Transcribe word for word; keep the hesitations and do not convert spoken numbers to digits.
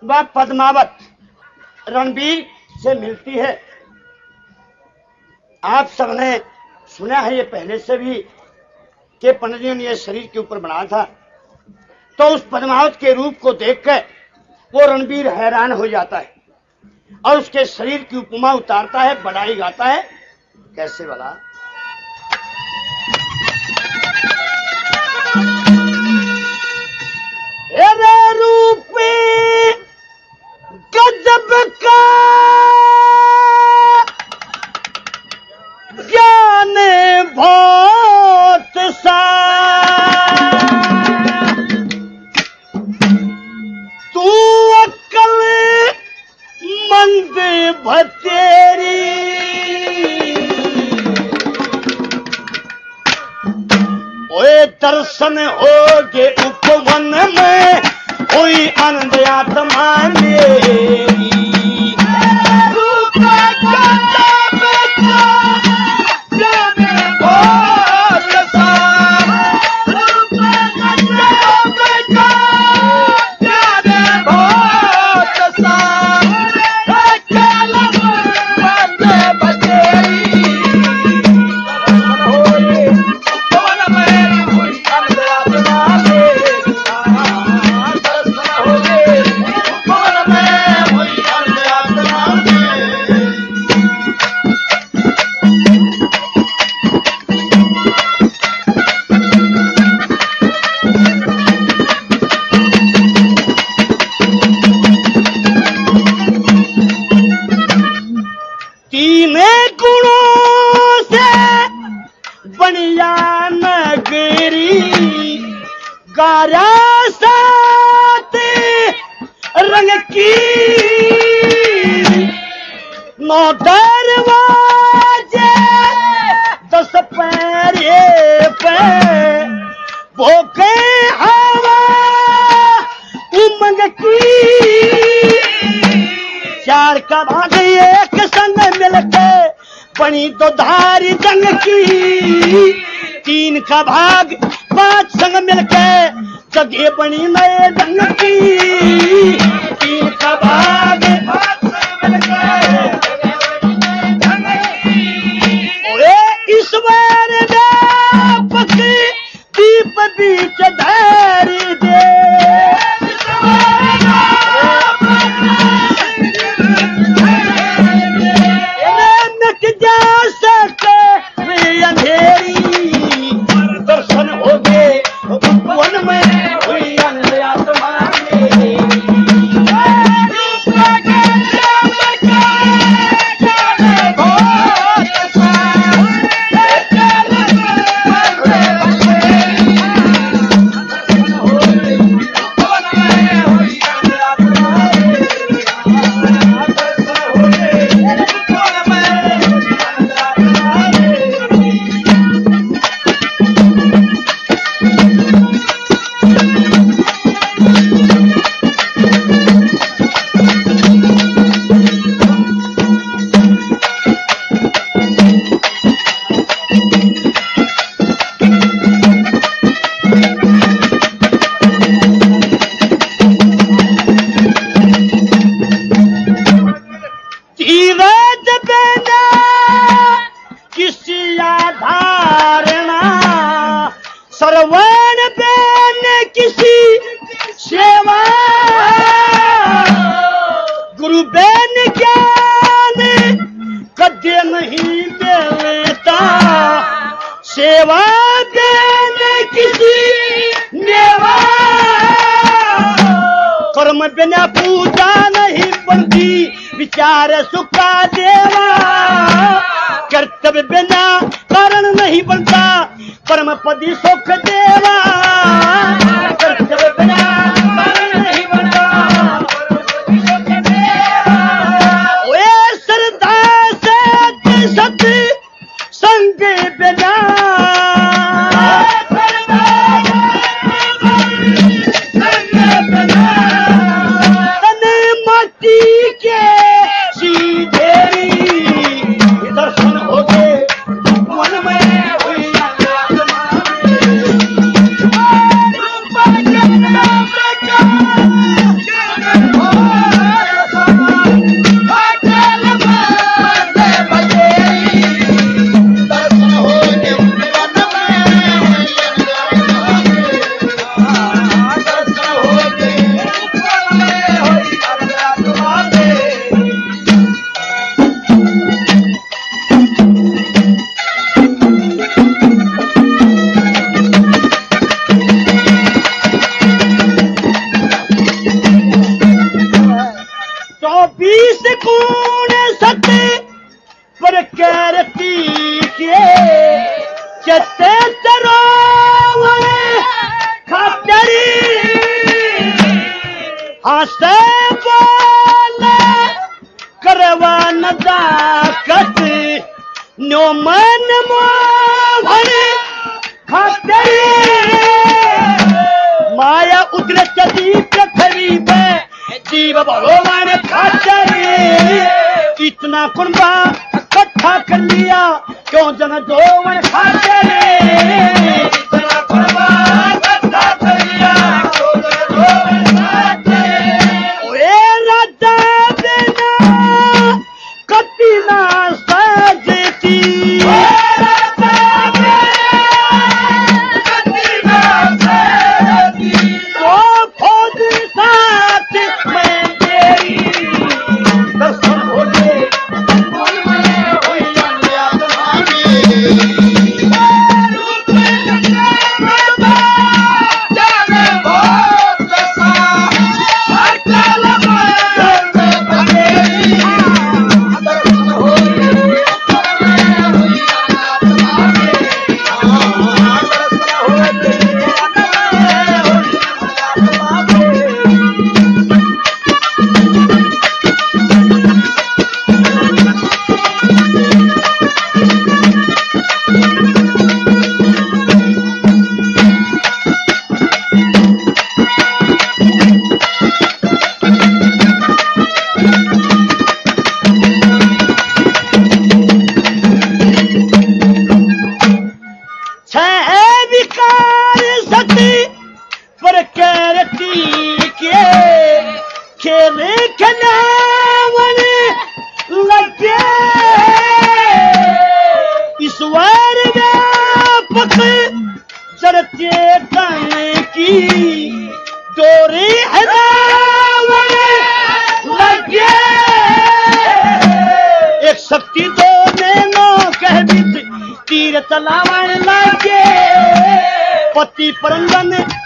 वह पद्मावत रणबीर से मिलती है। आप सबने सुना है ये पहले से भी कि पंडित जी ने ये शरीर के ऊपर बनाया था। तो उस पद्मावत के रूप को देखकर वो रणबीर हैरान हो जाता है और उसके शरीर की उपमा उतारता है, बड़ाई गाता है। कैसे वाला? अरे रूप गजब का ज्ञान बहुत सा, तू अक्ल मंद भतेरी, ओए दर्शन होगे उपवन में हुई आनंद आत्मा मेरी। रंग की नौ दरवाजे दस पैरे पे भोके हवा उमंग की, चार का भाग एक संग मिलके बनी दो धारी जंग की, तीन का भाग पांच संग मिलके जगह बनी नए जंग की, तीन का भाग पांच संग मिलके ओए ईश्वर व्यापक दीप बीच धैर्य दे, मिट जा सके अंधेरी, दर्शन हो गए वन में हुई आनंद आत्मा श्रवण बेन किसी सेवा, गुरु बेन ज्ञान कदे नहीं देता, सेवा बेन किसी नेवा, कर्म बिना पूजा नहीं बनती विचार सुखा देवा, कर्तव्य बिना कारण नहीं बनता परम पदी सुख देवा, कर्तव्य बिना कारण नहीं बनता वे श्रद्धा से सत संग बिना, तने मती के सीधेरी, दर्शन हो गए वन में हुई आत्मा बीस कूण सत पर कैरती के चते चरोवन खातरी हंसे बोले करवा नदाकत नो मन मोहन खातरी माया उतरे चली पृथ्वी पे जीव भगवान खातरी इतना कुंबा इकट्ठा कर लिया क्यों जन जोवन खातरी इतना कुंबा इकट्ठा कर लिया क्यों जन जोवन खातरी ओए राजा बिना कति ना सजती शक्ति तो नैनो कह तीर चलावन लागे पति परंगन